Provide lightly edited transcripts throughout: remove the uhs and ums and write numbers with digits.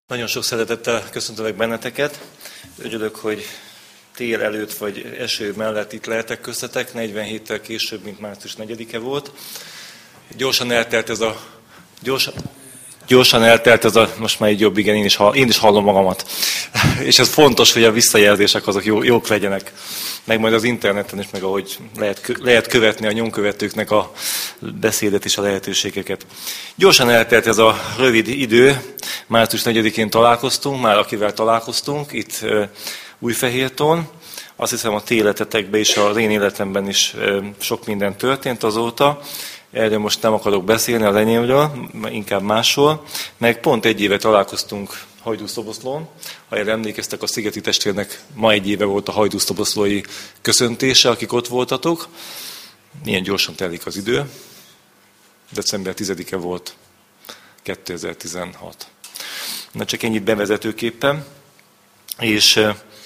Nagyon sok szeretettel köszöntelek benneteket. Örülök, hogy tél előtt vagy eső mellett itt lehetek köztetek. 40 héttel később, mint március 4-e volt. Gyorsan eltelt ez a, most már így jobb, igen, én is hallom magamat. És ez fontos, hogy a visszajelzések azok jók legyenek. Meg majd az interneten is, meg ahogy lehet követni a nyomkövetőknek a beszédet és a lehetőségeket. Gyorsan eltelt ez a rövid idő. Március 4-én találkoztunk, már akivel találkoztunk, itt Újfehérton. Azt hiszem a ti életetekben és az én életemben is sok minden történt azóta. Erről most nem akarok beszélni az enyémről, inkább másról. Meg pont egy éve találkoztunk Hajdúszoboszlón. Ha erre emlékeztek, a Szigeti testvérnek ma egy éve volt a hajdúszoboszlói köszöntése, akik ott voltatok. Milyen gyorsan telik az idő. December 10-e volt 2016. Na csak ennyit bevezetőképpen. És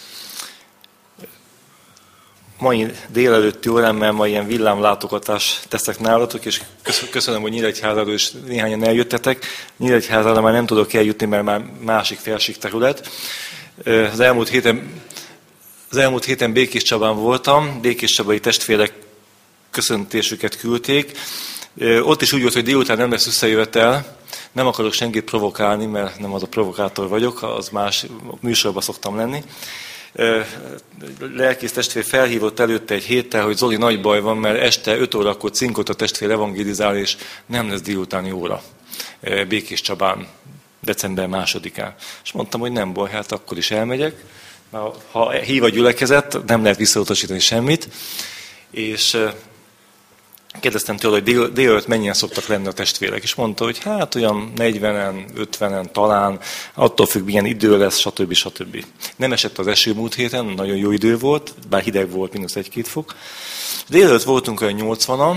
mai délelőtti órán, ma ilyen villámlátogatást teszek nálatok, és köszönöm, hogy Nyíregyházáról is néhányan eljöttetek. Nyíregyházára már nem tudok eljutni, mert már másik felség terület. Az elmúlt héten Békés Csabán voltam, Békés Csabai testvérek köszöntésüket küldték. Ott is úgy volt, hogy délután nem lesz összejövetel. Nem akarok senkit provokálni, mert nem az a provokátor vagyok, az más műsorban szoktam lenni. Lelkész testvér felhívott előtte egy héttel, hogy Zoli, nagy baj van, mert este 5 órakor cinkot a testvér evangélizál, és nem lesz délutáni óra Békés Csabán, december 2-án. És mondtam, hogy nem baj, hát akkor is elmegyek. Ha hív a gyülekezet, nem lehet visszautasítani semmit. És kérdeztem tőle, hogy délelőtt mennyien szoktak lenni a testvérek, és mondta, hogy hát olyan 40-en, 50-en talán, attól függ, milyen idő lesz, stb. Nem esett az eső múlt héten, nagyon jó idő volt, bár hideg volt, -1-2 fok. Délelőtt voltunk olyan 80-an,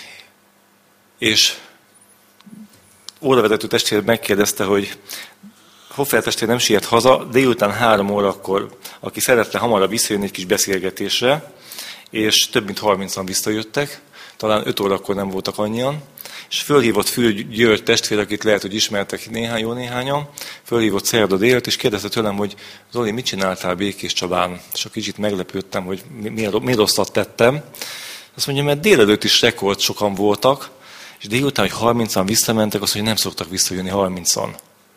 és óravezető testvér megkérdezte, hogy Hoffer testvér nem siet haza, délután 3 órakor, aki szeretne hamarabb visszajönni egy kis beszélgetésre, és több mint 30-an visszajöttek, talán 5 órakor nem voltak annyian, és fölhívott Fül György testvér, akit lehet, hogy ismertek jó néhányan, fölhívott szerda délután, és kérdezte tőlem, hogy Zoli, mit csináltál Békés Csabán? És akkor kicsit meglepődtem, hogy mi rosszat tettem. Azt mondja, mert délelőtt is rekord sokan voltak, és délután, hogy 30-an visszamentek, azt mondja, hogy nem szoktak visszajönni 30-an.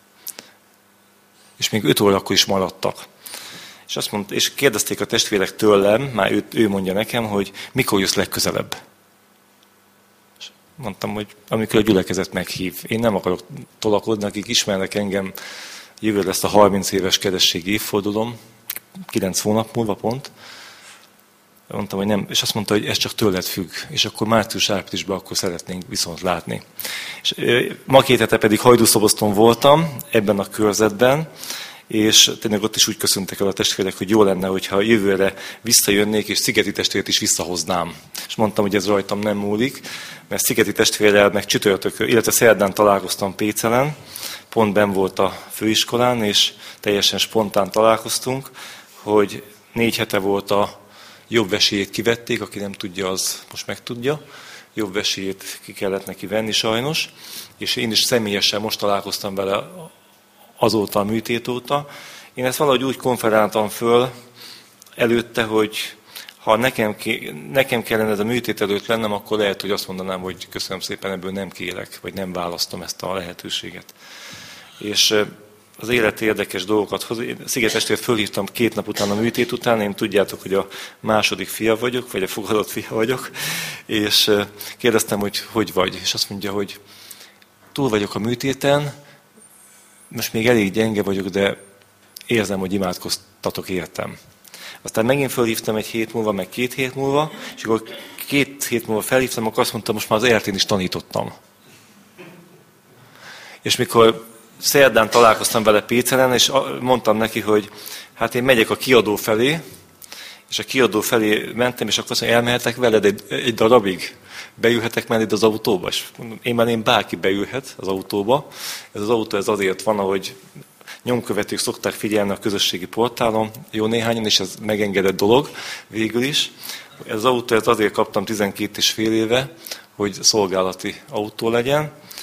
És még 5 órakor is maradtak. És azt mondta, és kérdezték a testvérek tőlem, már ő mondja nekem, hogy mikor jössz legközelebb. Mondtam, hogy amikor a gyülekezet meghív. Én nem akarok tolakodni, akik ismernek engem, jövő lesz a 30 éves keresztségi évfordulom, 9 hónap múlva pont. Mondtam, hogy nem, és azt mondta, hogy ez csak tőled függ, és akkor március-áprilisban akkor szeretnénk viszont látni. És ma 2 hete pedig Hajdúszoboszlón voltam, ebben a körzetben, és tényleg ott is úgy köszöntek el a testvérek, hogy jó lenne, hogyha jövőre visszajönnék, és Szigeti testvért is visszahoznám. És mondtam, hogy ez rajtam nem múlik, mert Szigeti testvérrel meg csütörtökön, illetve szerdán találkoztam Pécelen, pont benn volt a főiskolán, és teljesen spontán találkoztunk, hogy 4 hete volt a jobb esélyét kivették, aki nem tudja, az most megtudja. Jobb esélyét ki kellett neki venni sajnos, és én is személyesen most találkoztam vele azóta a műtét óta. Én ezt valahogy úgy konferáltam föl előtte, hogy ha nekem kellene ez a műtét előtt lennem, akkor lehet, hogy azt mondanám, hogy köszönöm szépen, ebből nem kérek, vagy nem választom ezt a lehetőséget. És az élet érdekes dolgokat hoz. Sziget testvért fölhívtam 2 nap után a műtét után, én tudjátok, hogy a második fia vagyok, vagy a fogadott fia vagyok, és kérdeztem, hogy vagy. És azt mondja, hogy túl vagyok a műtéten, most még elég gyenge vagyok, de érzem, hogy imádkoztatok értem. Aztán megint felhívtam 1 hét múlva, meg 2 hét múlva, és akkor 2 hét múlva felhívtam, akkor azt mondtam, most már az ERT-n is tanítottam. És mikor szerdán találkoztam vele Pécelen, és mondtam neki, hogy hát én megyek a kiadó felé, és a kiadó felé mentem, és akkor azt mondja, elmehetek veled egy darabig? Beülhetek már itt az autóba? És én bárki beülhet az autóba. Ez az autó azért van, ahogy nyomkövetők szokták figyelni a közösségi portálon, jó néhányan, és ez megengedett dolog végül is. Ez az autó azért kaptam 12,5 éve, hogy szolgálati autó legyen,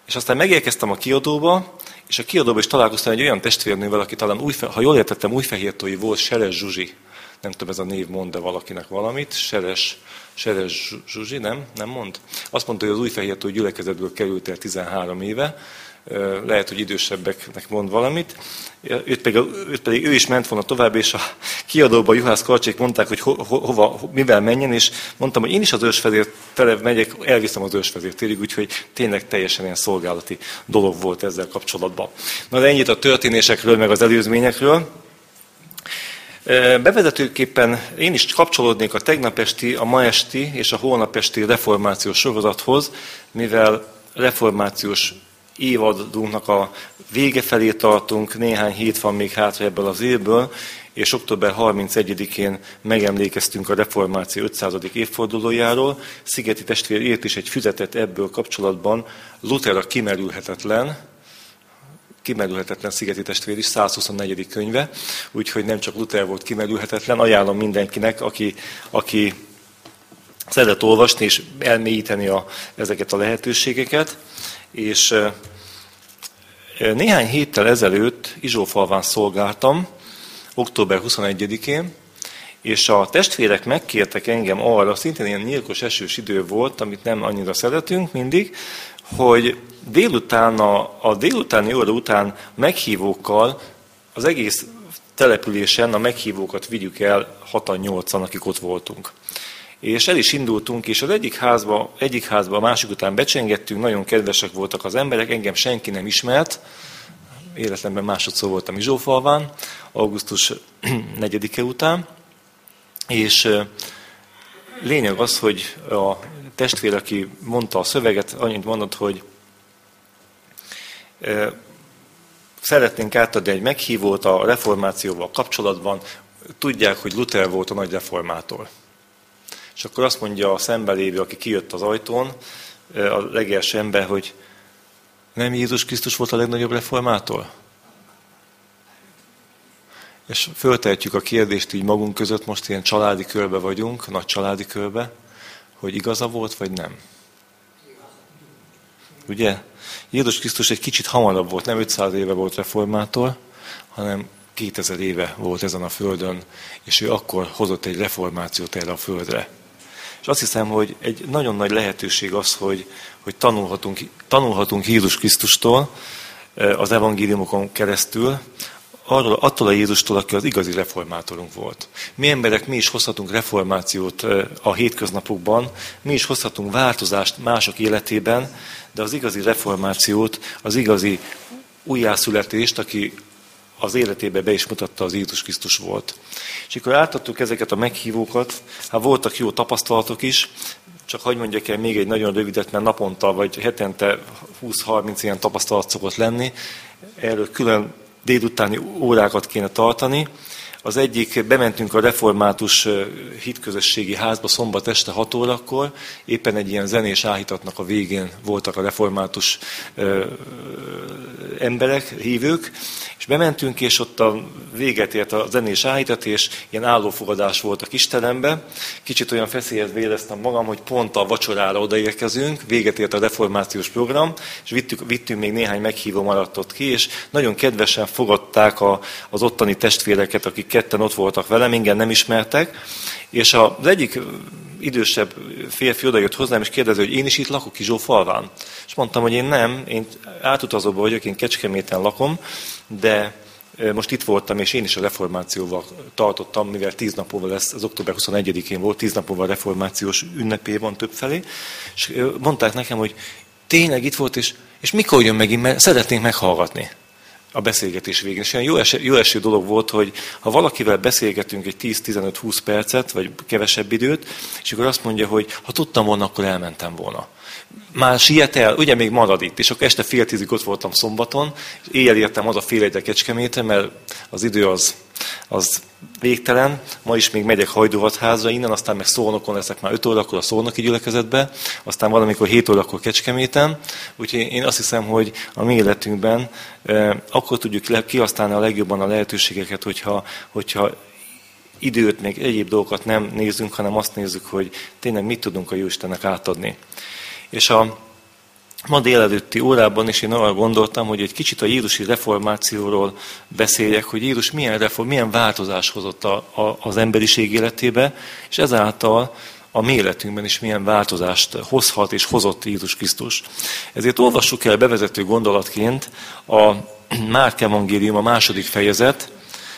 És aztán megérkeztem a kiadóba, és a kiadóba is találkoztam egy olyan testvérnővel, aki talán, ha jól értettem, Újfehértói volt, Seres Zsuzsi. Nem tudom, ez a név mond-e valakinek valamit. Seres Zsuzsi, nem mond? Azt mondta, hogy az Újfehértói gyülekezetből került el 13 éve. Lehet, hogy idősebbeknek mond valamit. Őt pedig ő is ment volna tovább, és a kiadóban Juhász Karcsék mondták, hogy mivel menjen, és mondtam, hogy én is az Ősvezértere megyek, elviszem az Ősvezértérig, úgyhogy tényleg teljesen ilyen szolgálati dolog volt ezzel kapcsolatban. Na de ennyit a történésekről, meg az előzményekről. Bevezetőképpen én is kapcsolódnék a tegnap esti, a ma esti és a holnap esti reformációs sorozathoz, mivel reformációs évadunknak a vége felé tartunk, néhány hét van még hátra ebből az évből, és október 31-én megemlékeztünk a reformáció 500. évfordulójáról. Szigeti testvér írt is egy füzetet ebből kapcsolatban, Luther a kimerülhetetlen Szigeti testvér is, 124. könyve, úgyhogy nem csak Luther volt kimerülhetetlen, ajánlom mindenkinek, aki szeret olvasni és elmélyíteni ezeket a lehetőségeket. És néhány héttel ezelőtt Izsófalván szolgáltam, október 21-én, és a testvérek megkértek engem arra, szintén ilyen nyírkos esős idő volt, amit nem annyira szeretünk mindig, hogy a délutáni óra után meghívókkal az egész településen a meghívókat vigyük el 6-8-an, akik ott voltunk. És el is indultunk, és az egyik házba a másik után becsengettünk, nagyon kedvesek voltak az emberek, engem senki nem ismert, életemben másodszor voltam Izsófalván, augusztus 4-e után, és lényeg az, hogy a testvér, aki mondta a szöveget, annyit mondott, hogy szeretnénk átadni egy meghívót a reformációval kapcsolatban, tudják, hogy Luther volt a nagy reformátor. És akkor azt mondja a szembelévő, aki kijött az ajtón, a legelső ember, hogy nem Jézus Krisztus volt a legnagyobb reformátor? És föltehetjük a kérdést így magunk között, most ilyen családi körbe vagyunk, nagy családi körbe, hogy igaza volt, vagy nem? Ugye? Jézus Krisztus egy kicsit hamarabb volt, nem 500 éve volt reformátor, hanem 2000 éve volt ezen a földön, és ő akkor hozott egy reformációt erre a földre. És azt hiszem, hogy egy nagyon nagy lehetőség az, hogy tanulhatunk Jézus Krisztustól az evangéliumokon keresztül, attól a Jézustól, aki az igazi reformátorunk volt. Mi emberek, mi is hozhatunk reformációt a hétköznapokban, mi is hozhatunk változást mások életében, de az igazi reformációt, az igazi újjászületést, aki az életébe be is mutatta, az Jézus Krisztus volt. És akkor átadtuk ezeket a meghívókat, hát voltak jó tapasztalatok is, csak hadd mondjak el még egy nagyon rövidet, mert naponta vagy hetente 20-30 ilyen tapasztalat szokott lenni, erről külön délutáni órákat kéne tartani. Az egyik, bementünk a református hitközösségi házba szombat este 6 órakor, éppen egy ilyen zenés áhítatnak a végén voltak a református emberek, hívők, és bementünk, és ott a véget ért a zenés áhítat, és ilyen állófogadás volt a kisterembe. Kicsit olyan feszélyezve éreztem magam, hogy pont a vacsorára odaérkezünk, véget ért a reformációs program, és vittünk még néhány meghívó maradt ott ki, és nagyon kedvesen fogadták az ottani testvéreket, akik ketten ott voltak velem, ingyen nem ismertek, és az egyik idősebb férfi odajött hozzám, és kérdezi, hogy én is itt lakok Izsófalván. És mondtam, hogy én nem, én átutazóban vagyok, én Kecskeméten lakom, de most itt voltam, és én is a reformációval tartottam, mivel 10 napóval lesz, az október 21-én volt, 10 napóval reformációs ünnepé van többfelé, és mondták nekem, hogy tényleg itt volt, és mikor jön megint, mert szeretnénk meghallgatni a beszélgetés végén. És olyan jó eső dolog volt, hogy ha valakivel beszélgetünk egy 10-15-20 percet, vagy kevesebb időt, és akkor azt mondja, hogy ha tudtam volna, akkor elmentem volna. Már siet el, ugye még marad itt, és akkor este 9:30 ott voltam szombaton, és éjjel értem az a fél egyre Kecskeméten, mert az idő az végtelen. Ma is még megyek Hajdúhatházra innen, aztán meg Szolnokon leszek már 5 órakor a szolnoki gyülekezetbe, aztán valamikor 7 órakor Kecskeméten. Úgyhogy én azt hiszem, hogy a mi életünkben akkor tudjuk kihasználni a legjobban a lehetőségeket, hogyha időt, még egyéb dolgokat nem nézzünk, hanem azt nézzük, hogy tényleg mit tudunk a Jóistennek átadni. És ma délelőtti órában is én arra gondoltam, hogy egy kicsit a jézusi reformációról beszéljek, hogy Jézus milyen változás hozott az emberiség életébe, és ezáltal a mi életünkben is milyen változást hozhat és hozott Jézus Krisztus. Ezért olvassuk el bevezető gondolatként a Márk evangélium a második fejezet,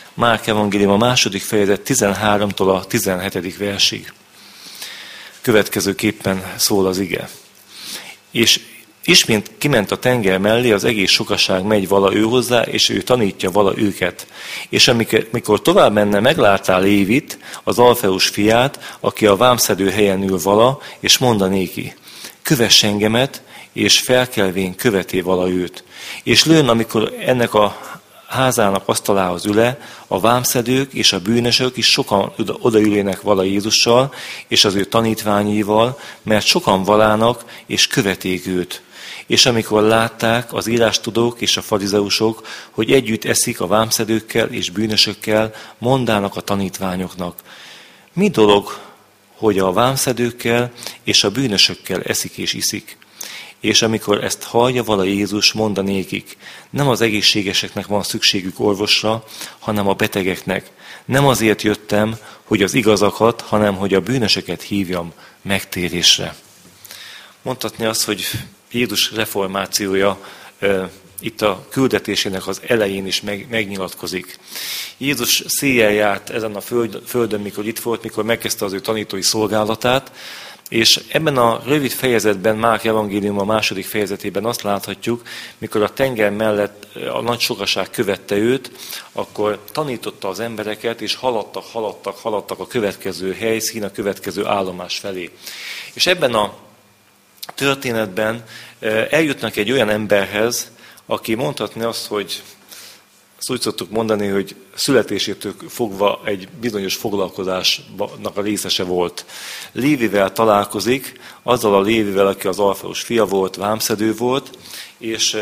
13-tól a 17. versig. Következőképpen szól az ige. És ismét kiment a tenger mellé, az egész sokaság megy vala ő hozzá, és ő tanítja vala őket. És amikor tovább menne, meglátá Lévit, az Alfeus fiát, aki a vámszedő helyen ül vala, és mondanéki, kövess engemet, és felkelvén követé vala őt. És lőn, amikor ennek a házának asztalához üle, a vámszedők és a bűnösök is sokan odaülének vala Jézussal, és az ő tanítványival, mert sokan valának, és követték őt. És amikor látták az írástudók és a farizeusok, hogy együtt eszik a vámszedőkkel és bűnösökkel, mondának a tanítványoknak. Mi dolog, hogy a vámszedőkkel és a bűnösökkel eszik és iszik? És amikor ezt hallja vala Jézus, mondanékik, nem az egészségeseknek van szükségük orvosra, hanem a betegeknek. Nem azért jöttem, hogy az igazakat, hanem hogy a bűnösöket hívjam megtérésre. Mondhatni azt, hogy Jézus reformációja itt a küldetésének az elején is megnyilatkozik. Jézus széjjel járt ezen a földön, mikor itt volt, mikor megkezdte az ő tanítói szolgálatát, és ebben a rövid fejezetben, Márk evangélium a második fejezetében azt láthatjuk, mikor a tenger mellett a nagy sokaság követte őt, akkor tanította az embereket, és haladtak a következő helyszín, a következő állomás felé. És ebben a történetben eljutnak egy olyan emberhez, aki mondhatni azt, hogy azt úgy szoktuk mondani, hogy születésétől fogva egy bizonyos foglalkozásnak a részese volt. Lévivel találkozik, azzal a Lévivel, aki az Alfeus fia volt, vámszedő volt, és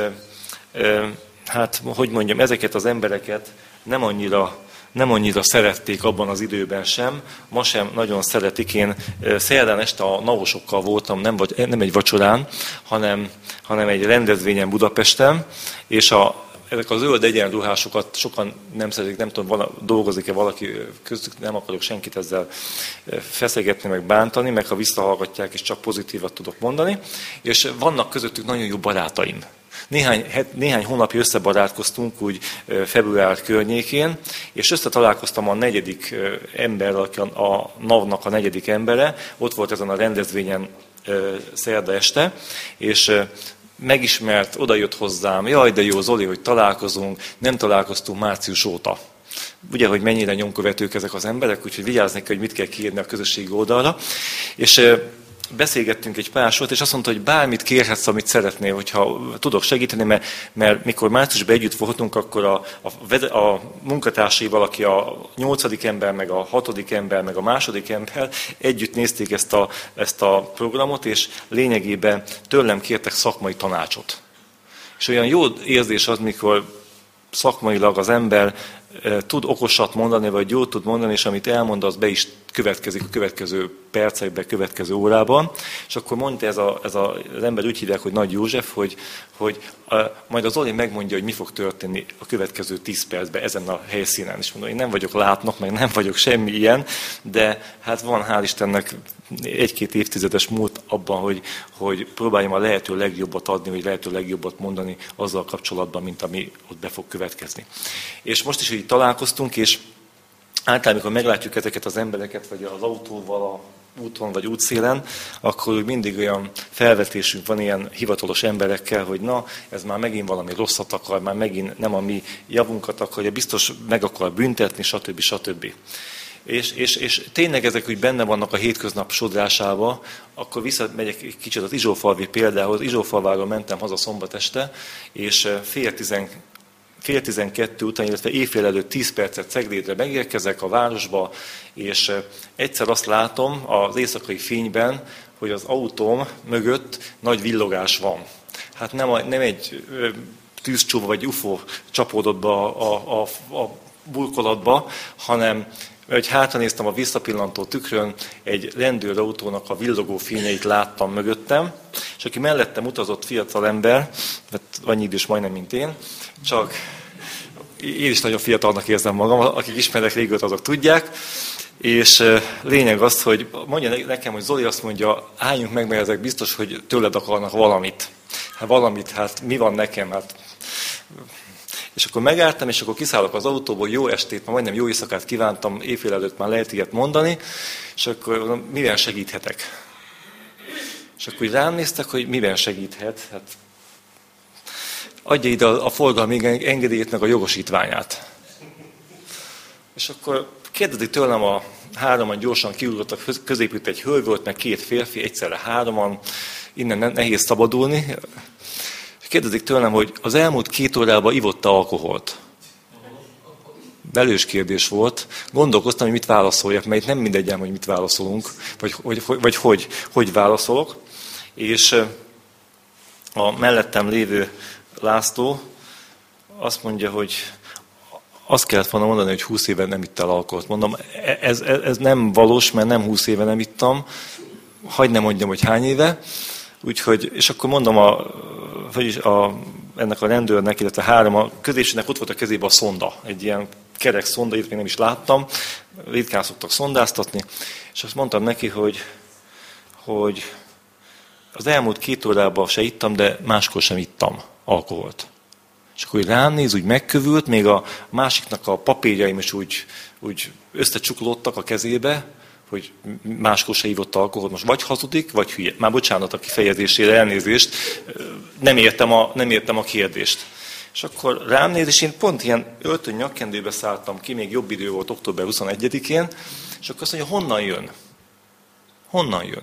hát, hogy mondjam, ezeket az embereket nem annyira szerették abban az időben sem, ma sem nagyon szeretik. Én szerdán este a navosokkal voltam, nem egy vacsorán, hanem egy rendezvényen Budapesten, és ezek a zöld egyenruhásokat sokan nem szeretik, nem tudom, dolgozik-e valaki köztük, nem akarok senkit ezzel feszegetni, meg bántani, meg ha visszahallgatják, és csak pozitívat tudok mondani, és vannak közöttük nagyon jó barátaim. Néhány hónapja összebarátkoztunk úgy február környékén, és összetalálkoztam a negyedik emberrel, aki a NAV-nak a negyedik embere, ott volt ezen a rendezvényen szerda este, és megismert, odajött hozzám, jaj, de jó Zoli, hogy találkozunk, nem találkoztunk március óta. Ugye, hogy mennyire nyomkövetők ezek az emberek, úgyhogy vigyázni kell, hogy mit kell kiírni a közösségi oldalra. És beszélgettünk egy pár sort, és azt mondta, hogy bármit kérhetsz, amit szeretnél, hogyha tudok segíteni, mert mikor márciusban együtt voltunk, akkor a munkatársaival, aki a 8. ember, meg a 6. ember, meg a 2. ember együtt nézték ezt a programot, és lényegében tőlem kértek szakmai tanácsot. És olyan jó érzés az, mikor szakmailag az ember tud okosat mondani, vagy jót tud mondani, és amit elmond, az be is következik a következő percekben, következő órában. És akkor mondta az ember, úgy hívják, hogy Nagy József, hogy majd az Zoli megmondja, hogy mi fog történni a következő 10 percben ezen a helyszínen. És mondom, én nem vagyok látnok, meg nem vagyok semmi ilyen, de hát van, hál' Istennek, 1-2 évtizedes múlt abban, hogy próbáljam a lehető legjobbat adni, vagy lehető legjobbat mondani azzal kapcsolatban, mint ami ott be fog következni. És most is így találkoztunk, és általában, amikor meglátjuk ezeket az embereket, vagy az autóval a úton vagy útszélen, akkor mindig olyan felvetésünk van ilyen hivatalos emberekkel, hogy na, ez már megint valami rosszat akar, már megint nem a mi javunkat akarja, biztos meg akar büntetni, stb. És tényleg ezek úgy benne vannak a hétköznap sodrásába, akkor visszamegyek egy kicsit az Izsófalvi példához. Izsófalváról mentem haza szombat este, és fél 12 után, illetve éjfél előtt 10 percet Ceglédre megérkezek a városba, és egyszer azt látom az éjszakai fényben, hogy az autóm mögött nagy villogás van. Hát nem egy tűzcsóva vagy UFO csapódott be a burkolatba, hanem Mert hogy hátranéztem a visszapillantó tükrön, egy rendőrautónak a villogó fényeit láttam mögöttem, és aki mellettem utazott fiatal ember, mert annyi idős majdnem, mint én, csak én is nagyon fiatalnak érzem magam, akik ismernek régóta, azok tudják, és lényeg az, hogy mondja nekem, hogy Zoli azt mondja, álljunk meg, mert ezek biztos, hogy tőled akarnak valamit. Hát mi van nekem? És akkor megálltam, és akkor kiszállok az autóból, jó estét, ma majdnem jó éjszakát kívántam, éjfél előtt már lehet ilyet mondani, és akkor miben segíthetek? És akkor így rám néztek, hogy miben segíthet. Hát, adja ide a forgalmi engedélyét, meg a jogosítványát. És akkor kérdezik tőlem, a hároman gyorsan kiugrottak, középült egy hölgy volt, meg két férfi, egyszerre hároman, innen nehéz szabadulni. És kérdezik tőlem, hogy az elmúlt 2 órában ivott-e alkoholt? Belős kérdés volt. Gondolkoztam, hogy mit válaszoljak, mert itt nem mindegy, hogy mit válaszolunk, vagy hogy válaszolok. És a mellettem lévő László azt mondja, hogy azt kellett volna mondani, hogy 20 éve nem ittál alkoholt. Mondom, ez nem valós, mert nem 20 éve nem ittam. Hagyd ne mondjam, hogy hány éve. Úgyhogy, és akkor mondom ennek a rendőrnek, illetve 3 a középségnek ott volt a kezében a szonda. Egy ilyen kerek szonda, itt még nem is láttam. Ritkán szoktak szondáztatni. És azt mondtam neki, hogy az elmúlt 2 órában se ittam, de máskor sem ittam alkoholt. És akkor rám néz, úgy megkövült, még a másiknak a papírjaim is úgy összecsuklódtak a kezébe, hogy máskor se ívott alkoholt. Most vagy hazudik, vagy hülye. Már bocsánat a kifejezésére, elnézést. Nem értem a kérdést. És akkor rám néz, és én pont ilyen öltöny nyakkendőbe szálltam ki, még jobb idő volt október 21-én, és akkor azt mondja, honnan jön? Honnan jön?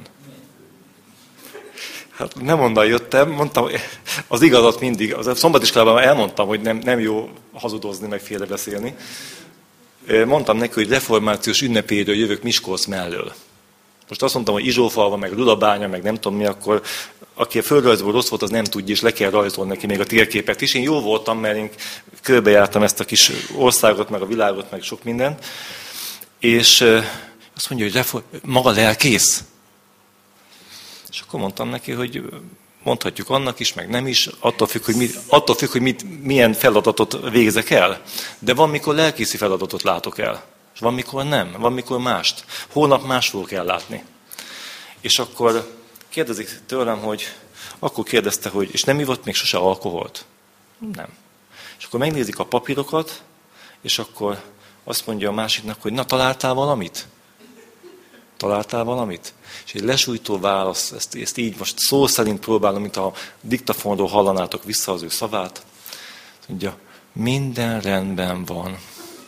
Hát nem onnan jöttem, mondtam, az igazat mindig, a szombatiskolában elmondtam, hogy nem jó hazudozni, meg félrebeszélni. Mondtam neki, hogy reformációs ünnepéről jövök Miskolc mellől. Most azt mondtam, hogy Izsófalva, meg Rudabánya, meg nem tudom mi, akkor aki a földrajzból rossz volt, az nem tudja, és le kell rajzolni neki még a térképet is. Én jó voltam, mert én körbejártam ezt a kis országot, meg a világot, meg sok mindent. És azt mondja, hogy maga lelkész. És akkor mondtam neki, hogy mondhatjuk annak is, meg nem is, attól függ, hogy milyen feladatot végzek el. De van, mikor lelkészi feladatot látok el. És van, mikor nem. Van, mikor mást. Holnap más fogok ellátni. És akkor kérdezik tőlem, hogy akkor kérdezte, hogy és nem ivott még sose alkoholt? Nem. És akkor megnézik a papírokat, és akkor azt mondja a másiknak, hogy na, találtál valamit? Találtál valamit? És egy lesújtó válasz, ezt így most szó szerint próbálom, mint a diktafonról hallanátok vissza az ő szavát. Azt mondja, minden rendben van.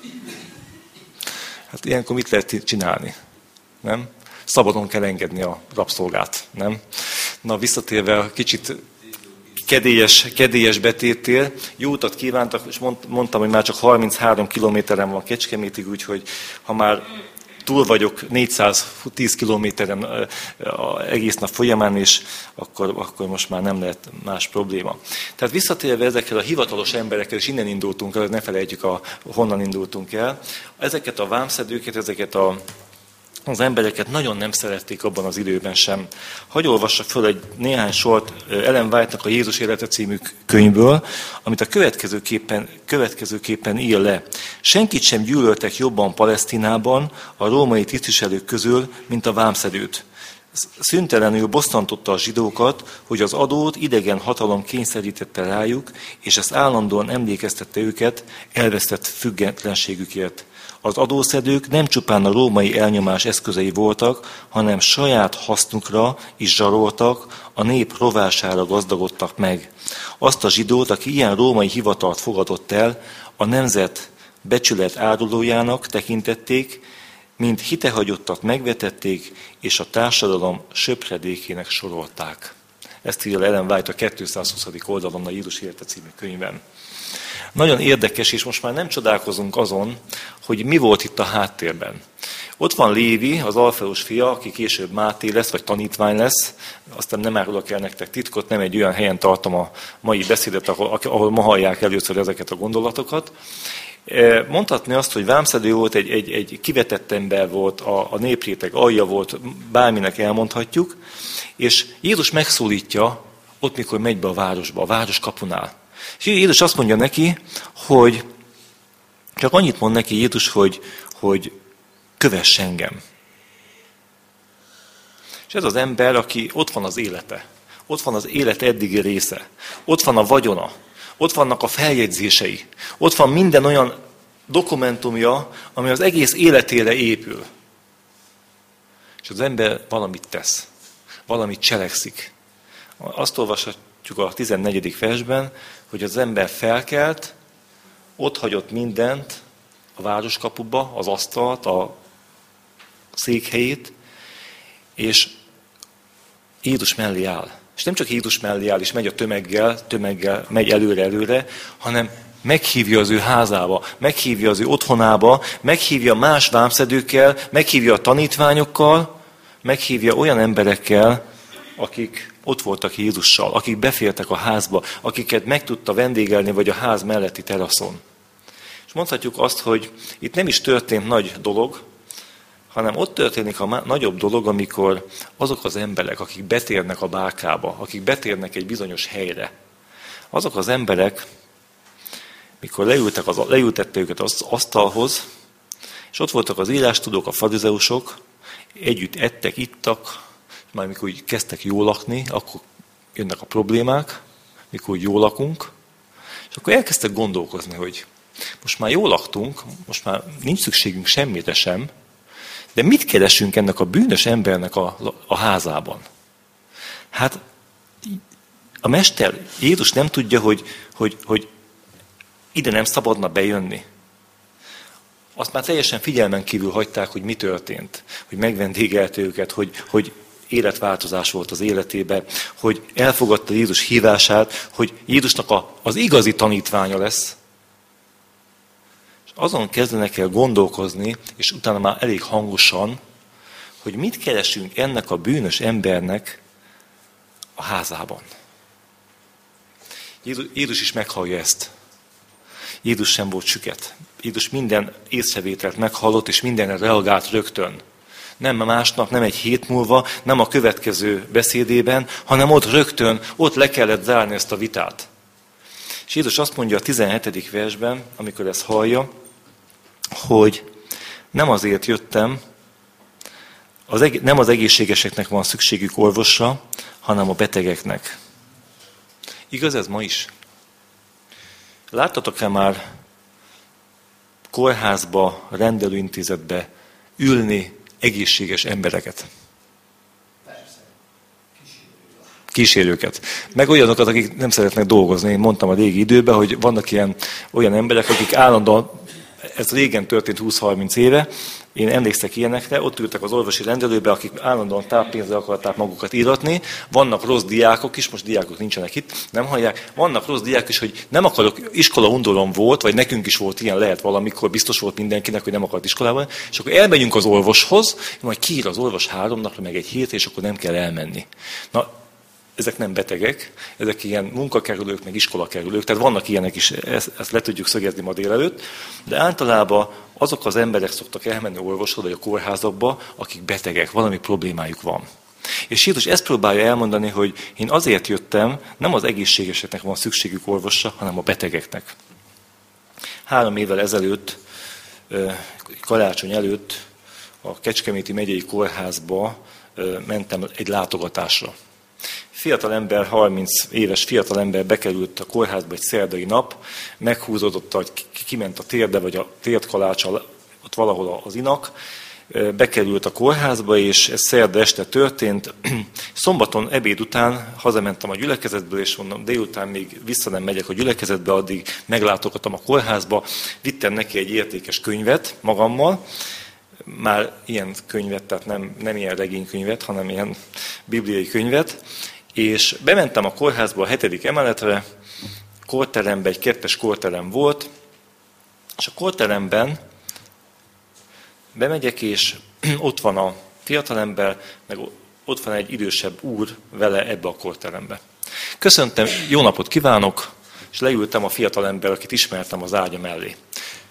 Hát ilyenkor mit lehet csinálni? Nem? Szabadon kell engedni a rabszolgát. Nem? Na, visszatérve a kicsit kedélyes betéttél, jó utat kívántak, és mondtam, hogy már csak 33 kilométeren van Kecskemétig, úgyhogy ha már túl vagyok 410 kilométeren egész nap folyamán, és akkor most már nem lehet más probléma. Tehát visszatérve ezekkel a hivatalos emberekkel, és innen indultunk el, ne felejtjük, honnan indultunk el, ezeket a vámszedőket, ezeket az embereket nagyon nem szerették abban az időben sem. Hadd olvassak föl néhány sort Ellen White-nak a Jézus élete című könyvből, amit a következőképpen ír le. Senkit sem gyűlöltek jobban Palesztinában a római tisztviselők közül, mint a vámszedőt. Szüntelenül bosszantotta a zsidókat, hogy az adót idegen hatalom kényszerítette rájuk, és ezt állandóan emlékeztette őket elvesztett függetlenségükért. Az adószedők nem csupán a római elnyomás eszközei voltak, hanem saját hasznukra is zsaroltak, a nép rovására gazdagodtak meg. Azt a zsidót, aki ilyen római hivatalt fogadott el, a nemzet becsület árulójának tekintették, mint hitehagyottat megvetették, és a társadalom söpredékének sorolták. Ezt írja Ellen White a 220. oldalon a Jézus élete című könyvben. Nagyon érdekes, és most már nem csodálkozunk azon, hogy mi volt itt a háttérben. Ott van Lévi, az Alfeus fia, aki később Máté lesz, vagy tanítvány lesz. Aztán nem árulok el nektek titkot, nem egy olyan helyen tartom a mai beszédet, ahol ma hallják először ezeket a gondolatokat. Mondhatni azt, hogy vámszedő volt, egy kivetett ember volt, a népréteg alja volt, bárminek elmondhatjuk, és Jézus megszólítja ott, mikor megy be a városba, a város kapunál. És Jézus azt mondja neki, hogy csak annyit mond neki Jézus, hogy kövess engem. És ez az ember, aki ott van az élete, ott van az élet eddigi része, ott van a vagyona, ott vannak a feljegyzései, ott van minden olyan dokumentumja, ami az egész életére épül. És az ember valamit tesz, valamit cselekszik. Azt olvashatjuk a 14. versben, hogy az ember felkelt, ott hagyott mindent a városkapuba, az asztalt, a székhelyét, és Jézus mellé áll. És nem csak Jézus mellé áll, és megy a tömeggel megy előre, hanem meghívja az ő házába, meghívja az ő otthonába, meghívja más vámszedőkkel, meghívja a tanítványokkal, meghívja olyan emberekkel, akik ott voltak Jézussal, akik befértek a házba, akiket meg tudta vendégelni, vagy a ház melletti teraszon. És mondhatjuk azt, hogy itt nem is történt nagy dolog, hanem ott történik a nagyobb dolog, amikor azok az emberek, akik betérnek a bárkába, akik betérnek egy bizonyos helyre, azok az emberek, mikor leültette őket az asztalhoz, és ott voltak az írástudók, a farizeusok, együtt ettek, ittak, már mikor úgy kezdtek jól lakni, akkor jönnek a problémák, mikor úgy jól lakunk, és akkor elkezdtek gondolkozni, hogy most már jól laktunk, most már nincs szükségünk semmire sem, de mit keresünk ennek a bűnös embernek a házában? Hát a Mester, Jézus nem tudja, hogy ide nem szabadna bejönni. Azt már teljesen figyelmen kívül hagyták, hogy mi történt, hogy megvendégelte őket, hogy életváltozás volt az életében, hogy elfogadta Jézus hívását, hogy Jézusnak az igazi tanítványa lesz. És azon kezdenek el gondolkozni, és utána már elég hangosan, hogy mit keresünk ennek a bűnös embernek a házában. Jézus is meghallja ezt. Jézus sem volt süket. Jézus minden észrevételt meghallott, és mindenre reagált rögtön. Nem másnap, nem egy hét múlva, nem a következő beszédében, hanem ott rögtön, ott le kellett zárni ezt a vitát. És Jézus azt mondja a 17. versben, amikor ezt hallja, hogy nem azért jöttem, nem az egészségeseknek van szükségük orvosra, hanem a betegeknek. Igaz ez ma is? Láttatok-e már kórházba, rendelőintézetbe ülni egészséges embereket? Kísérőket. Meg olyanokat, akik nem szeretnek dolgozni. Én mondtam a régi időben, hogy vannak olyan emberek, akik állandóan, ez régen történt 20-30 éve, én emlékszek ilyenekre, ott ültek az orvosi rendelőbe, akik állandóan táppénzre akarták magukat íratni. Vannak rossz diákok is, most diákok nincsenek itt, nem hallják. Vannak rossz diákok is, hogy nem akarok, iskola undorom volt, vagy nekünk is volt ilyen, lehet valamikor, biztos volt mindenkinek, hogy nem akart iskolában, és akkor elmegyünk az orvoshoz, majd kiír az orvos 3 napra, meg egy hétre, és akkor nem kell elmenni. Na, ezek nem betegek, ezek ilyen munkakerülők, meg iskolakerülők, tehát vannak ilyenek is, ezt le tudjuk szögezni ma délelőtt, de általában azok az emberek szoktak elmenni orvoshoz, vagy a kórházakba, akik betegek, valami problémájuk van. És Jézus ezt próbálja elmondani, hogy én azért jöttem, nem az egészségeseknek van szükségük orvosra, hanem a betegeknek. 3 évvel ezelőtt, karácsony előtt a Kecskeméti megyei kórházba mentem egy látogatásra. Fiatalember, 30 éves fiatalember bekerült a kórházba egy szerdai nap, meghúzódott, hogy kiment a térde, vagy a térdkalácsa, ott valahol az inak, bekerült a kórházba, és ez szerda este történt. Szombaton ebéd után hazamentem a gyülekezetből, és mondom, délután még vissza nem megyek a gyülekezetbe, addig meglátogattam a kórházba, vittem neki egy értékes könyvet magammal, már ilyen könyvet, tehát nem ilyen regénykönyvet, hanem ilyen bibliai könyvet, és bementem a kórházba a 7. emeletre, kórterembe, egy 2-es kórterem volt, és a kórteremben bemegyek, és ott van a fiatalember, meg ott van egy idősebb úr vele ebbe a kórterembe. Köszöntem, jó napot kívánok, és leültem a fiatalember, akit ismertem az ágya mellé.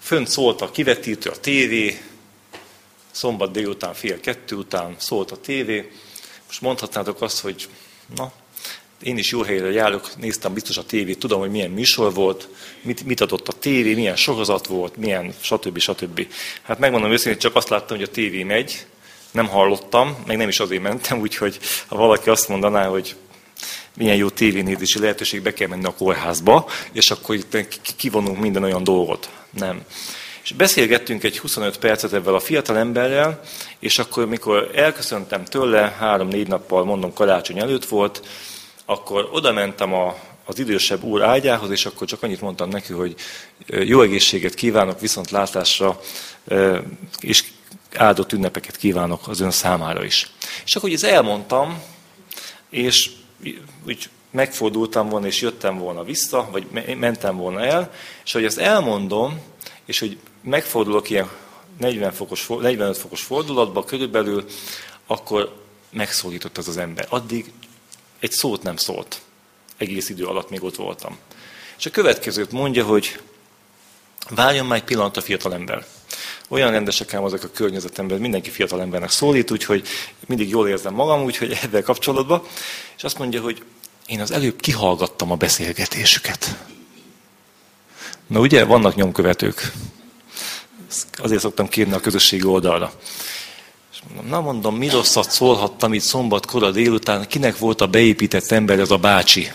fönt szólt a kivetítő, a tévé, szombat délután 1:30 után szólt a tévé. Most mondhatnátok azt, hogy na, én is jó helyre járok, néztem biztos a tévét, tudom, hogy milyen műsor volt, mit adott a tévé, milyen sorozat volt, milyen stb. Hát megmondom őszintén, csak azt láttam, hogy a tévé megy, nem hallottam, meg nem is azért mentem, úgyhogy ha valaki azt mondaná, hogy milyen jó tévénézési lehetőség, be kell menni a kórházba, és akkor itt kivonunk minden olyan dolgot. Nem. És beszélgettünk egy 25 percet ebben a fiatal emberrel, és akkor, mikor elköszöntem tőle, 3-4 nappal, mondom, karácsony előtt volt, akkor oda mentem az idősebb úr ágyához, és akkor csak annyit mondtam neki, hogy jó egészséget kívánok, viszontlátásra, és áldott ünnepeket kívánok az ön számára is. És akkor ezt elmondtam, és úgy megfordultam volna, és jöttem volna vissza, vagy mentem volna el, és hogy ezt elmondom, és hogy megfordulok ilyen 45 fokos fordulatba körülbelül, akkor megszólított az ember. Addig egy szót nem szólt. Egész idő alatt még ott voltam. És a következőt mondja, hogy várjon már egy pillanat a fiatalember. Olyan rendesek ám azok a környezetemben, mindenki fiatalembernek szólít, úgyhogy mindig jól érzem magam, úgyhogy ebben kapcsolatban. És azt mondja, hogy én az előbb kihallgattam a beszélgetésüket. Na ugye, vannak nyomkövetők. Azért szoktam kérni a közösségi oldalra. És mondom, mi rosszat szólhattam itt szombatkor délután, kinek volt a beépített ember, ez a bácsi.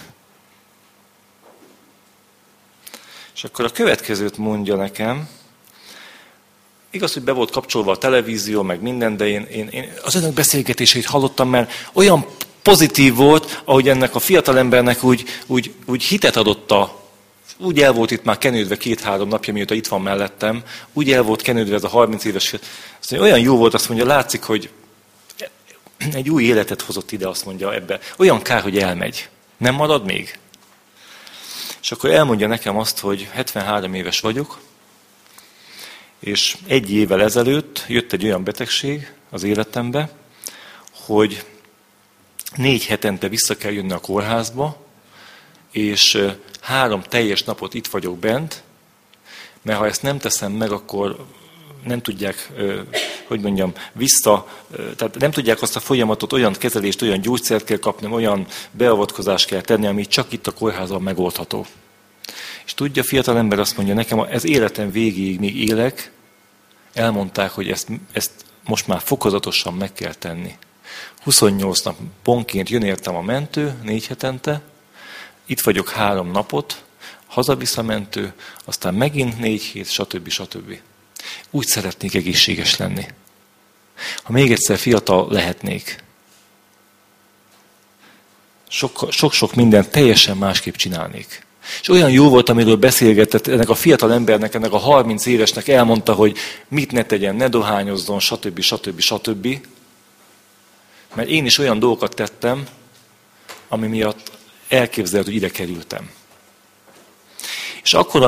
És akkor a következőt mondja nekem. Igaz, hogy be volt kapcsolva a televízió, meg minden, de én az önök beszélgetését hallottam, mert olyan pozitív volt, ahogy ennek a fiatalembernek úgy hitet adott úgy el volt itt már kenődve 2-3 napja, mióta itt van mellettem, úgy el volt kenődve ez a 30 éves, azt mondja, olyan jó volt, azt mondja, látszik, hogy egy új életet hozott ide, azt mondja ebbe. Olyan kár, hogy elmegy. Nem marad még? És akkor elmondja nekem azt, hogy 73 éves vagyok, és 1 évvel ezelőtt jött egy olyan betegség az életembe, hogy 4 hetente vissza kell jönni a kórházba, és 3 teljes napot itt vagyok bent, mert ha ezt nem teszem meg, akkor nem tudják, tehát nem tudják azt a folyamatot, olyan kezelést, olyan gyógyszert kell kapni, olyan beavatkozást kell tenni, ami csak itt a kórházban megoldható. És tudja, fiatal ember azt mondja nekem, ez életem végéig még élek, elmondták, hogy ezt most már fokozatosan meg kell tenni. 28 naponként jön értem a mentő, 4 hetente, itt vagyok 3 napot, haza-vissza mentő, aztán megint 4 hét, stb. Úgy szeretnék egészséges lenni. Ha még egyszer fiatal lehetnék, sok-sok mindent teljesen másképp csinálnék. És olyan jó volt, amiről beszélgetett ennek a fiatal embernek, ennek a 30 évesnek elmondta, hogy mit ne tegyen, ne dohányozzon, stb. Mert én is olyan dolgokat tettem, ami miatt elképzelhet, hogy ide kerültem. És akkor,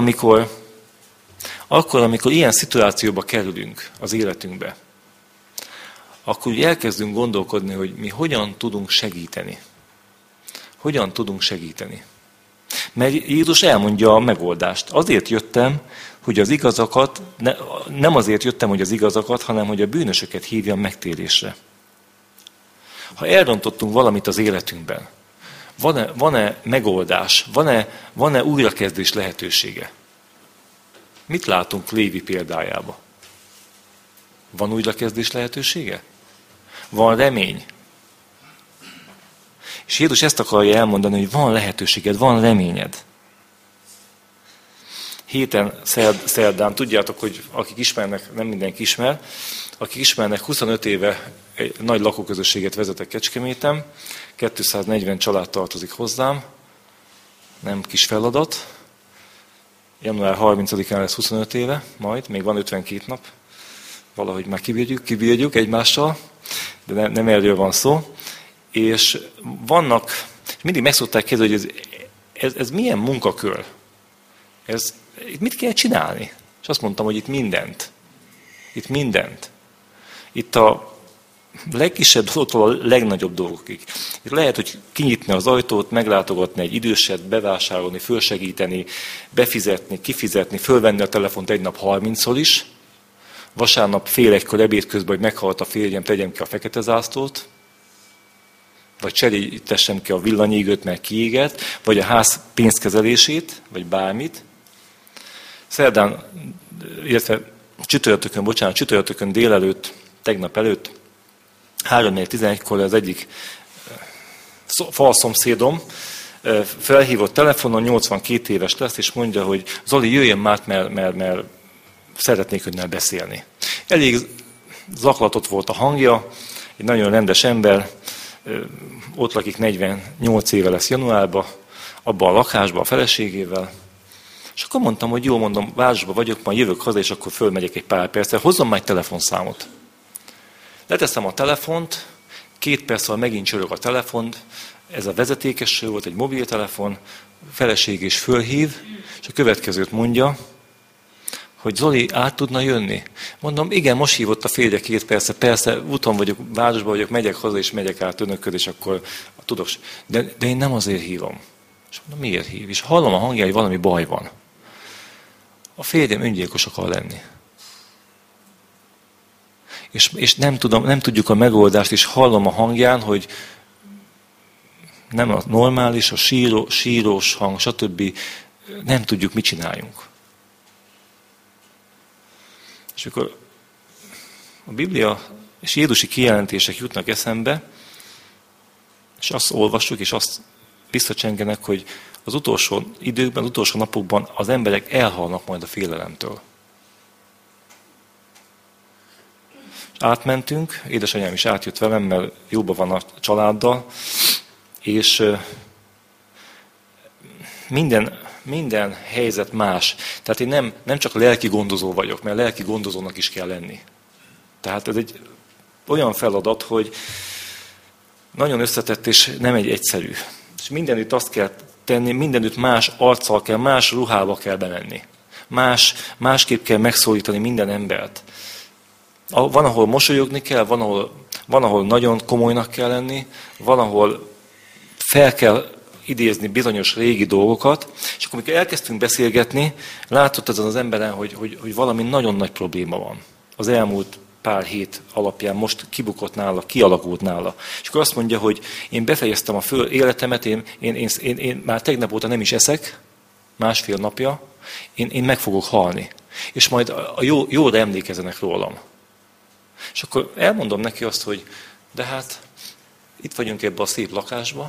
amikor ilyen szituációba kerülünk az életünkbe, akkor úgy elkezdünk gondolkodni, hogy mi hogyan tudunk segíteni. Hogyan tudunk segíteni. Mert Jézus elmondja a megoldást. Azért jöttem, hogy az igazakat, nem azért jöttem, hogy az igazakat, hanem hogy a bűnösöket hívjam megtérésre. Ha elrontottunk valamit az életünkben, van-e megoldás, van-e újrakezdés lehetősége? Mit látunk Lévi példájába? Van újrakezdés lehetősége? Van remény? És Jézus ezt akarja elmondani, hogy van lehetőséged, van reményed. Héten, szerdán, tudjátok, hogy akik ismernek, nem mindenki ismer, akik ismernek, 25 éve egy nagy lakóközösséget vezetek Kecskeméten, 240 család tartozik hozzám, nem kis feladat. Január 30-án lesz 25 éve, majd, még van 52 nap, valahogy már kibírjuk egymással, de nem erről van szó. És vannak, mindig meg szokták kérdezni, hogy ez milyen munkakör? Itt mit kell csinálni? És azt mondtam, hogy itt mindent. Itt mindent. Itt legkisebb dologtól a legnagyobb dolgokig. Lehet, hogy kinyitni az ajtót, meglátogatni egy időset, bevásárolni, fölsegíteni, befizetni, kifizetni, fölvenni a telefont egy nap 30-szor is, vasárnap fél egykor ebéd közben, hogy meghalt a férjem, tegyem ki a fekete zászlót, vagy cseréltessem ki a villanyégőt, mert kiégett, vagy a ház pénzkezelését, vagy bármit. Szerdán, illetve csütörtökön délelőtt, tegnap előtt, 3:11-kor az egyik falszomszédom felhívott telefonon, 82 éves lesz, és mondja, hogy Zoli, jöjjön már, mert szeretnék önnel beszélni. Elég zaklatott volt a hangja, egy nagyon rendes ember, ott lakik 48 éve lesz januárban, abban a lakásban a feleségével. És akkor mondtam, hogy jó, mondom, városban vagyok, majd jövök haza, és akkor fölmegyek egy pár percre, hozzam már egy telefonszámot. Leteszem a telefont, 2 perc alatt megint csörög a telefon, ez a vezetékesről volt, egy mobiltelefon, feleség is fölhív, és a következőt mondja, hogy Zoli, át tudna jönni? Mondom, igen, most hívott a férje 2 perce, persze, úton vagyok, városban vagyok, megyek haza, és megyek át önököd, és akkor tudok. De én nem azért hívom. És mondom, miért hív? És hallom a hangján, hogy valami baj van. A férjem öngyilkos akar lenni. És nem tudjuk a megoldást, és hallom a hangján, hogy nem a normális, a sírós hang, stb. Nem tudjuk, mit csináljunk. És akkor a Biblia és jézusi kijelentések jutnak eszembe, és azt olvassuk, és azt visszacsengenek, hogy az utolsó időkben, az utolsó napokban az emberek elhalnak majd a félelemtől. Átmentünk, édesanyám is átjött velem, mert jóban van a családdal, és minden helyzet más. Tehát én nem csak lelki gondozó vagyok, mert lelki gondozónak is kell lenni. Tehát ez egy olyan feladat, hogy nagyon összetett és nem egy egyszerű. És mindenütt azt kell tenni, mindenütt más arccal kell, más ruhába kell bemenni. Másképp kell megszólítani minden embert. Van, ahol mosolyogni kell, van, ahol nagyon komolynak kell lenni, van, ahol fel kell idézni bizonyos régi dolgokat, és akkor, amikor elkezdtünk beszélgetni, látott ezen az emberen, hogy valami nagyon nagy probléma van. Az elmúlt pár hét alapján most kibukott nála, kialakult nála. És akkor azt mondja, hogy én befejeztem a életemet, én már tegnap óta nem is eszek, 1,5 napja, én meg fogok halni. És majd a jóra emlékezenek rólam. És akkor elmondom neki azt, hogy de hát itt vagyunk ebben a szép lakásba,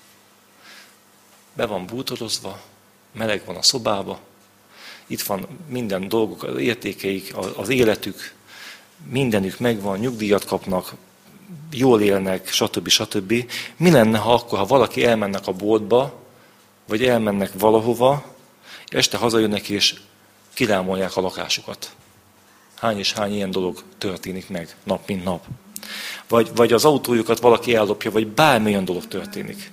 be van bútorozva, meleg van a szobába, itt van minden dolguk, az értékeik, az életük, mindenük megvan, nyugdíjat kapnak, jól élnek, stb. Mi lenne, ha valaki elmennek a boltba, vagy elmennek valahova, este hazajönnek és kirámolják a lakásukat? Hány és hány ilyen dolog történik meg nap, mint nap. Vagy az autójukat valaki ellopja, vagy bármilyen dolog történik.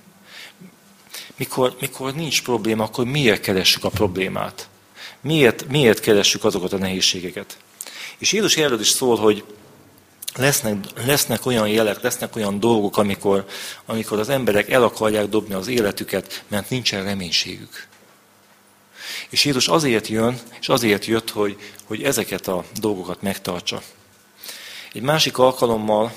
Mikor nincs probléma, akkor miért keressük a problémát? Miért keressük azokat a nehézségeket? És Jézus erről is szól, hogy lesznek olyan jelek, lesznek olyan dolgok, amikor az emberek el akarják dobni az életüket, mert nincsen reménységük. És Jézus azért jön, és azért jött, hogy ezeket a dolgokat megtartsa. Egy másik alkalommal,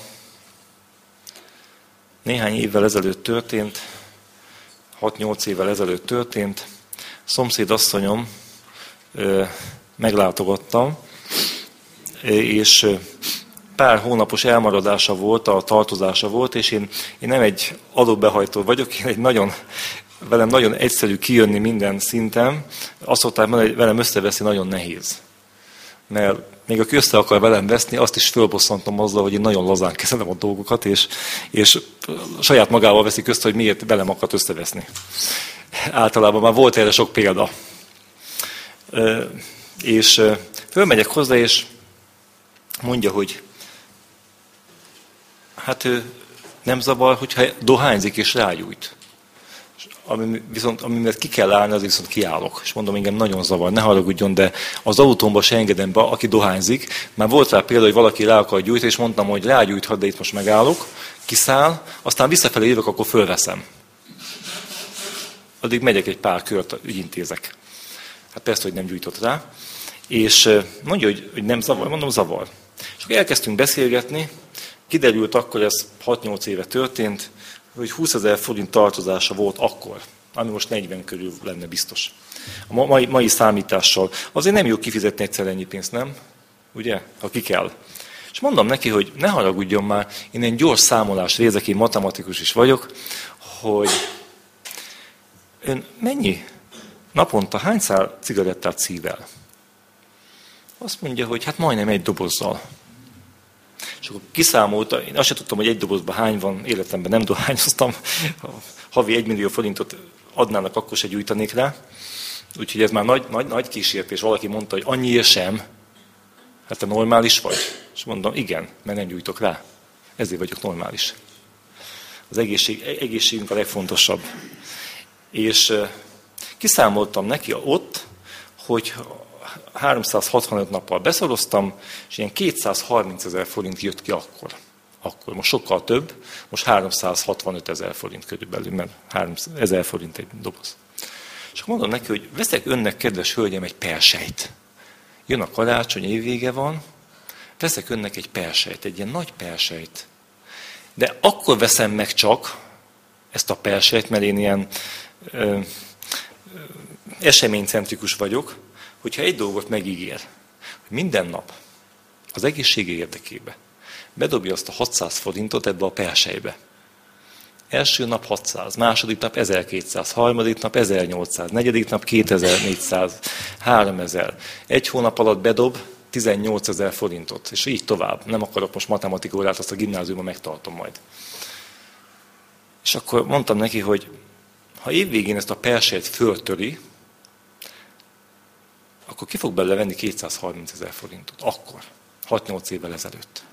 néhány évvel ezelőtt történt, 6-8 évvel ezelőtt történt, szomszédasszonyom meglátogattam, és pár hónapos elmaradása volt, a tartozása volt, és én nem egy adóbehajtó vagyok, velem nagyon egyszerű kijönni minden szinten, azt szokták mondani, hogy velem összeveszni nagyon nehéz. Mert még aki össze akar velem veszni, azt is fölbosszantom azzal, hogy én nagyon lazán kezelem a dolgokat, és saját magával veszik össze, hogy miért velem akart összeveszni. Általában már volt erre sok példa. És fölmegyek hozzá, és mondja, hogy hát ő nem zavar, hogyha dohányzik és rágyújt. ami miatt ki kell állni, az viszont kiállok. És mondom, engem nagyon zavar, ne haragudjon, de az autómba se engedem be, aki dohányzik. Már volt rá példa, hogy valaki le akar gyújtani, és mondtam, hogy rágyújthat, de itt most megállok, kiszáll, aztán visszafelé jövök, akkor fölveszem. Addig megyek egy pár kört, ügyintézek. Hát persze, hogy nem gyújtott rá. És mondja, hogy nem zavar, mondom, zavar. És akkor elkezdtünk beszélgetni, kiderült akkor, ez 6-8 éve történt, hogy 20 000 forint tartozása volt akkor, ami most 40 körül lenne biztos. A mai számítással. Azért nem jó kifizetni egyszer ennyi pénzt, nem? Ugye? Ha ki kell. És mondom neki, hogy ne haragudjon már, én egy gyors számolás részek, én matematikus is vagyok, hogy ön mennyi naponta hány szál cigarettát szível? Azt mondja, hogy hát majdnem egy dobozzal. És akkor kiszámolta, én azt sem tudtam, hogy egy dobozban hány van, életemben nem dohányoztam, havi 1 millió forintot adnának, akkor se gyújtanék rá. Úgyhogy ez már nagy kísértés. Valaki mondta, hogy annyiért sem. Hát te normális vagy? És mondom, igen, mert nem gyújtok rá. Ezért vagyok normális. Az egészségünk a legfontosabb. És kiszámoltam neki ott, hogy 365 nappal beszoroztam, és ilyen 230 000 forint jött ki akkor. Most sokkal több, most 365 000 forint körülbelül, mert 3000 forint egy doboz. És akkor mondom neki, hogy veszek önnek, kedves hölgyem, egy persejt. Jön a karácsony, évvége van, veszek önnek egy persejt, egy ilyen nagy persejt. De akkor veszem meg csak ezt a persejt, mert én ilyen eseménycentrikus vagyok, hogyha egy dolgot megígér, hogy minden nap az egészsége érdekébe bedobja azt a 600 forintot ebbe a persejbe. Első nap 600, második nap 1200, harmadik nap 1800, negyedik nap 2400, 3000. Egy hónap alatt bedob 18 000 forintot, és így tovább. Nem akarok most matematikórát, azt a gimnáziumban megtartom majd. És akkor mondtam neki, hogy ha évvégén ezt a persejt föltöri, akkor ki fog belőle venni 230 000 forintot. Akkor, 6-8 évvel ezelőtt.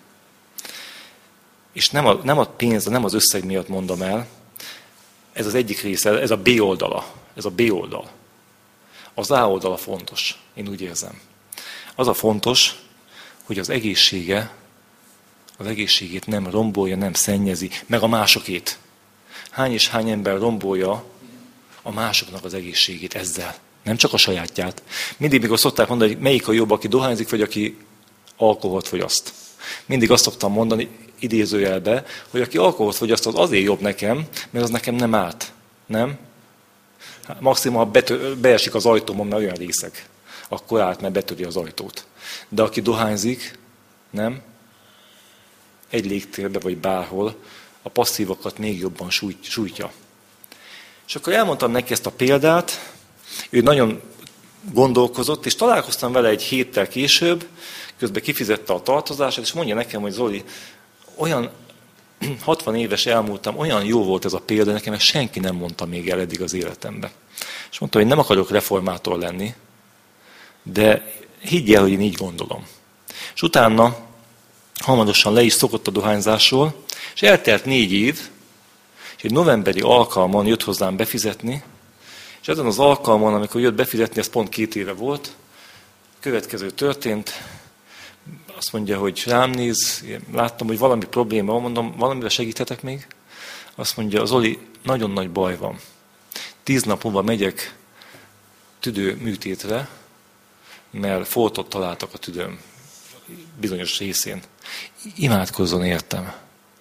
És nem a pénz, nem az összeg miatt mondom el, ez az egyik része, ez a B oldala. Ez a B oldal. Az A oldala fontos, én úgy érzem. Az a fontos, hogy az egészségét nem rombolja, nem szennyezi, meg a másokét. Hány és hány ember rombolja a másoknak az egészségét ezzel. Nem csak a sajátját. Mindig, mikor szokták mondani, hogy melyik a jobb, aki dohányzik, vagy aki alkoholt fogyaszt. Mindig azt szoktam mondani, idézőjelbe, hogy aki alkoholt fogyaszt, az azért jobb nekem, mert az nekem nem árt. Nem? Maximum, ha beesik az ajtómon, mert olyan részeg. Akkor árt, mert betöri az ajtót. De aki dohányzik, nem? Egy légtérbe, vagy bárhol, a passzívokat még jobban sújtja. És akkor elmondtam neki ezt a példát, ő nagyon gondolkozott, és találkoztam vele egy héttel később, közben kifizette a tartozását, és mondja nekem, hogy Zoli, olyan 60 éves elmúltam, olyan jó volt ez a példa, nekem ezt senki nem mondta még el eddig az életemben. És mondta, hogy nem akarok reformátor lenni, de higgyel, hogy én így gondolom. És utána hamarosan le is szokott a dohányzásról, és eltelt 4 év, és egy novemberi alkalmon jött hozzám befizetni, és ezen az alkalmon, amikor jött befizetni, ez pont 2 éve volt, következő történt, azt mondja, hogy rám néz, láttam, hogy valami probléma van, mondom, valamivel segíthetek még? Azt mondja, Zoli, nagyon nagy baj van. 10 nap múlva megyek tüdő műtétre, mert foltot találtak a tüdőm bizonyos részén. Imádkozzon értem.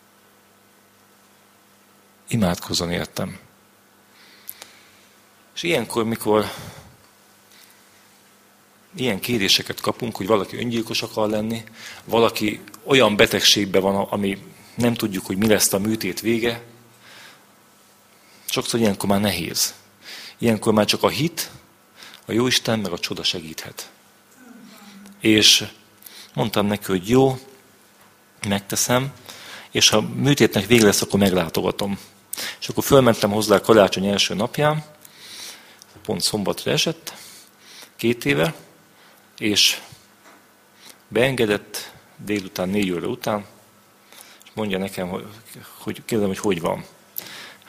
Imádkozzon értem. És ilyenkor, mikor ilyen kéréseket kapunk, hogy valaki öngyilkos akar lenni, valaki olyan betegségben van, ami nem tudjuk, hogy mi lesz a műtét vége, sokszor ilyenkor már nehéz. Ilyenkor már csak a hit, a Jóisten meg a csoda segíthet. És mondtam neki, hogy jó, megteszem, és ha műtétnek vége lesz, akkor meglátogatom. És akkor fölmentem hozzá a karácsony első napján, pont szombatra esett, 2 éve, és beengedett délután 4 óra után, és mondja nekem, hogy kérdezem, hogy van.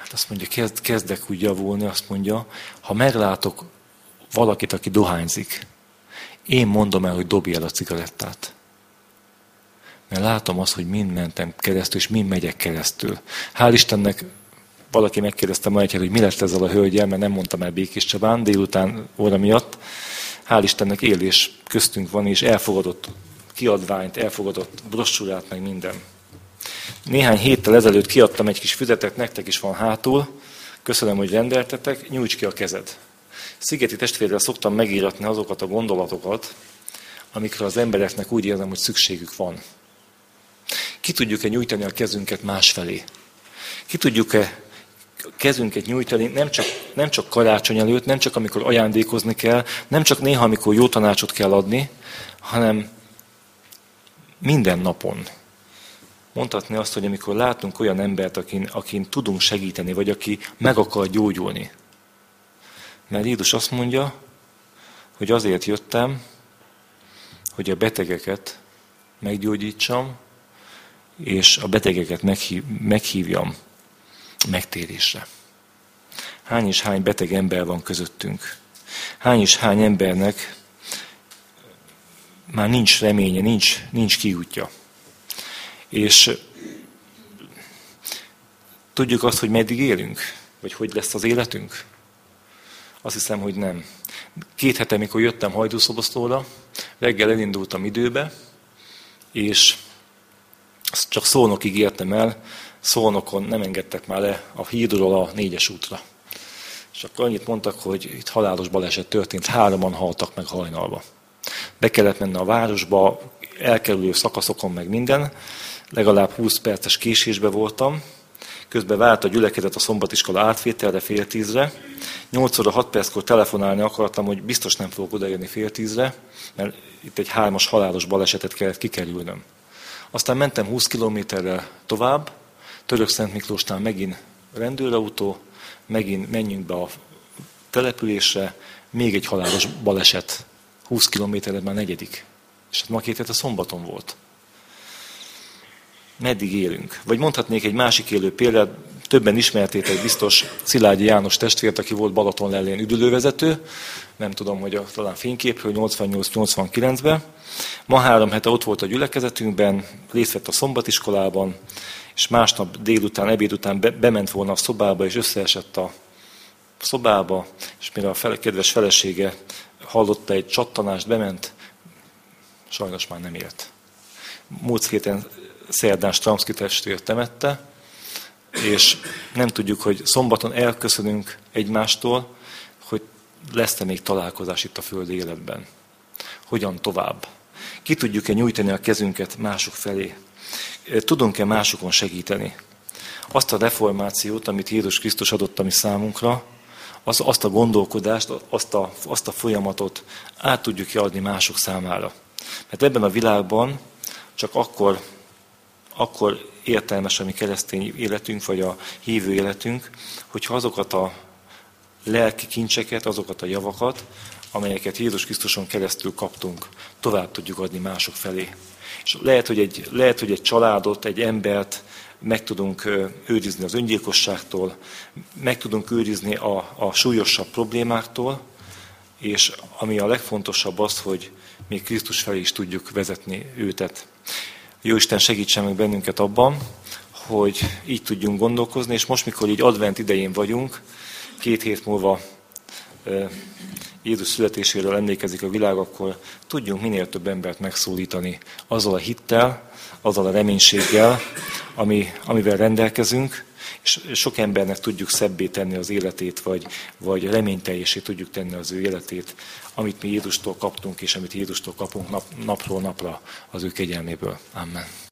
Hát azt mondja, kezdek úgy javulni, azt mondja, ha meglátok valakit, aki dohányzik, én mondom el, hogy dobj el a cigarettát. Mert látom azt, hogy mind mentem keresztül, és mind megyek keresztül. Hál' Istennek valaki megkérdezte ma egyszer, hogy mi lett ezzel a hölgyel, mert nem mondtam el Békés Csabán délután óra miatt. Hál' Istennek élés köztünk van, és elfogadott kiadványt, elfogadott brossúrát, meg minden. Néhány héttel ezelőtt kiadtam egy kis füzetet, nektek is van hátul. Köszönöm, hogy rendeltetek, nyújts ki a kezed. Szigeti testvérrel szoktam megíratni azokat a gondolatokat, amikre az embereknek úgy érzem, hogy szükségük van. Ki tudjuk-e nyújtani a kezünket másfelé? Ki tudjuk-e kezünket nyújtani nem csak karácsony előtt, nem csak amikor ajándékozni kell, nem csak néha, amikor jó tanácsot kell adni, hanem minden napon. Mondhatni azt, hogy amikor látunk olyan embert, akin tudunk segíteni, vagy aki meg akar gyógyulni. Mert Jézus azt mondja, hogy azért jöttem, hogy a betegeket meggyógyítsam, és a betegeket meghívjam megtérésre. Hány és hány beteg ember van közöttünk? Hány és hány embernek már nincs reménye, nincs kiútja. És tudjuk azt, hogy meddig élünk? Vagy hogy lesz az életünk? Azt hiszem, hogy nem. 2 hete, mikor jöttem Hajdúszoboszlóra, reggel elindultam időbe, és csak Szolnokig értem el, Szolnokon nem engedtek már le a hídról a 4-es útra. És akkor annyit mondtak, hogy itt halálos baleset történt, 3-an haltak meg hajnalba. Be kellett menni a városba, elkerülő szakaszokon meg minden, legalább 20 perces késésbe voltam, közben várt a gyülekezet a szombatiskola átvételre 9:30, 8 óra 6 perckor telefonálni akartam, hogy biztos nem fogok odaérni 9:30, mert itt egy 3-as halálos balesetet kellett kikerülnöm. Aztán mentem 20 kilométerrel tovább, Törökszent Miklósnál megint rendőrautó, megint menjünk be a településre, még egy halálos baleset, 20 kilométerre már 4. És hát ma 2 hete szombaton volt. Meddig élünk? Vagy mondhatnék egy másik élő példát, többen ismertétek biztos Szilágyi János testvért, aki volt Balatonlellén üdülővezető, nem tudom, hogy talán fényképről 88-89-ben. Ma 3 hete ott volt a gyülekezetünkben, részt vett a szombatiskolában, és másnap délután, ebéd után bement volna a szobába, és összeesett a szobába, és mire a kedves felesége hallotta egy csattanást, bement, sajnos már nem élt. Múlt héten szerdán Stramszki testvért temette, és nem tudjuk, hogy szombaton elköszönünk egymástól, hogy lesz-e még találkozás itt a földi életben. Hogyan tovább? Ki tudjuk-e nyújtani a kezünket mások felé? Tudunk-e másokon segíteni? Azt a reformációt, amit Jézus Krisztus adott a mi számunkra, azt a gondolkodást, azt a folyamatot át tudjuk-e adni mások számára. Mert ebben a világban csak akkor értelmes a mi keresztény életünk, vagy a hívő életünk, hogyha azokat a lelki kincseket, azokat a javakat, amelyeket Jézus Krisztuson keresztül kaptunk, tovább tudjuk adni mások felé. És lehet, hogy egy családot, egy embert meg tudunk őrizni az öngyilkosságtól, meg tudunk őrizni a súlyosabb problémáktól, és ami a legfontosabb az, hogy még Krisztus felé is tudjuk vezetni őtet. Jóisten segítsen meg bennünket abban, hogy így tudjunk gondolkozni, és most, mikor így advent idején vagyunk, 2 hét múlva Jézus születéséről emlékezik a világ, akkor tudjunk minél több embert megszólítani azzal a hittel, azzal a reménységgel, amivel rendelkezünk, és sok embernek tudjuk szebbé tenni az életét, vagy reményteljesé tudjuk tenni az ő életét, amit mi Jézustól kaptunk, és amit Jézustól kapunk napról napra az ő kegyelméből. Amen.